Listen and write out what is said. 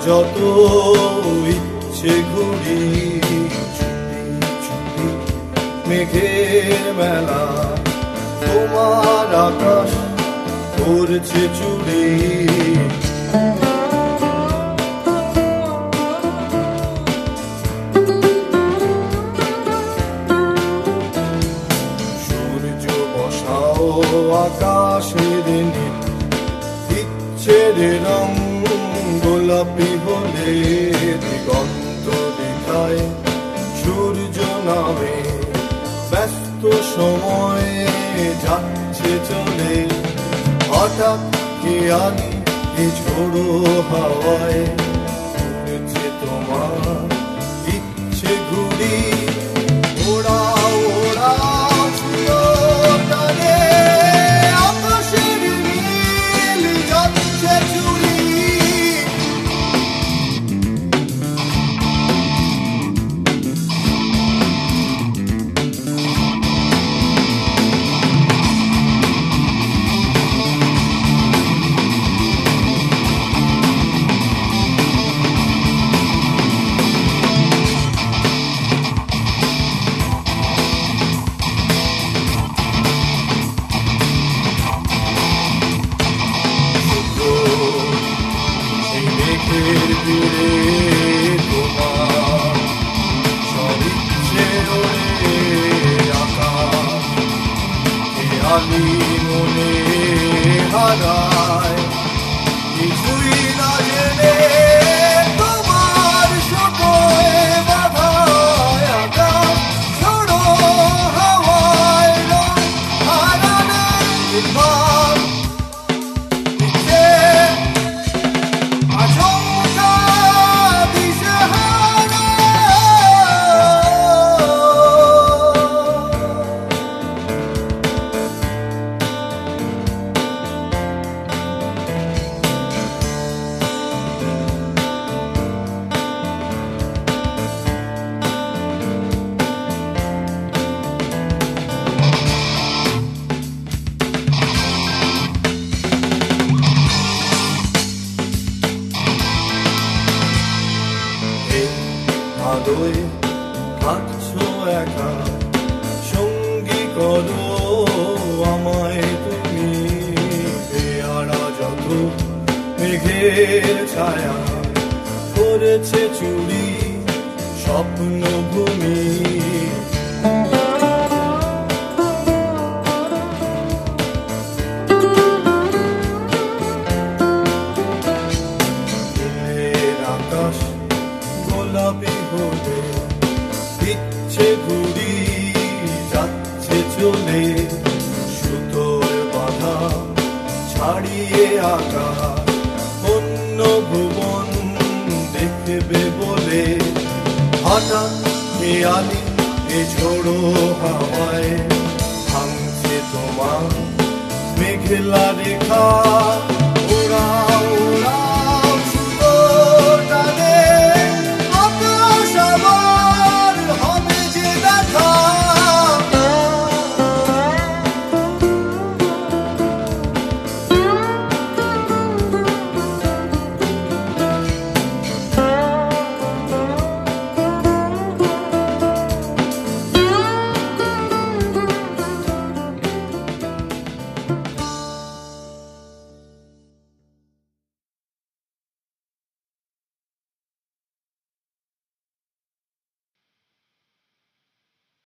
যত ইচ্ছে ঘুরি ছুটি ছুটি মেঘের মেলা তোমার আকাশ করছে চুরি সূর্য বসাও আকাশের নীল দিচ্ছে রে রং গোলাপি হলে দিগন্ত দেখায় সূর্য নামে ব্যস্ত সময় যাচ্ছে চলে হঠাৎ খেয়ালি এই ঝোড়ো হাওয়ায় উড়ছে তোমার ইচ্ছে ঘুরি ওড়া ওড়া আকাশের নীল যাচ্ছে চুরি তোমার সব ইচ্ছে ওরে আকাশ খেয়ালি মনে হারায় কিছুই না জেনে তোমার সকলে বাধায় আকাশ ছোড়ো হাওয়ায় রং হারানোর ভাব ইচ্ছে আশঙ্কা আলোয় থাকছো একা সঙ্গী করো আমায় তুমি পেয়ারা যত মেঘের ছায়া করেছে চুরি স্বপ্ন ভূমি আকাশ গোলাপি হলে দিচ্ছে ঘুরি যাচ্ছে চলে সুতোর বাধা ছাড়িয়ে আকাশ অন্য ভুবন দেখবে বলে হঠাৎ খেয়ালি এ ঝোড়ো হাওয়ায় ভাঙছে তোমার মেঘলা রেখা ওরা